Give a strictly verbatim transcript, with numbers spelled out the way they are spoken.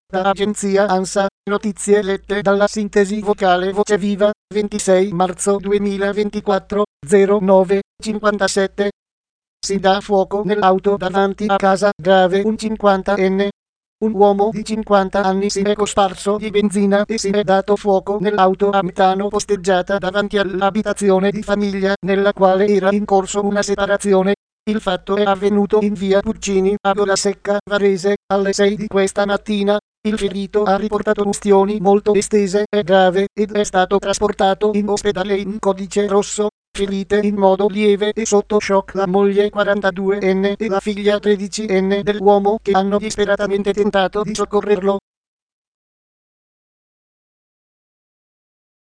Da agenzia ANSA, notizie lette dalla sintesi vocale Voce Viva, ventisei marzo duemilaventiquattro, zero nove cinquantasette. Si dà fuoco nell'auto davanti a casa, grave un cinquantenne. Un uomo di cinquanta anni si è cosparso di benzina e si è dato fuoco nell'auto a metano posteggiata davanti all'abitazione di famiglia nella quale era in corso una separazione. Il fatto è avvenuto in via Puccini, a Golasecca, Varese, alle sei di questa mattina. Il ferito ha riportato ustioni molto estese e grave ed è stato trasportato in ospedale in codice rosso. Ferite in modo lieve e sotto shock la moglie quarantaduenne e la figlia tredicenne dell'uomo che hanno disperatamente tentato di soccorrerlo.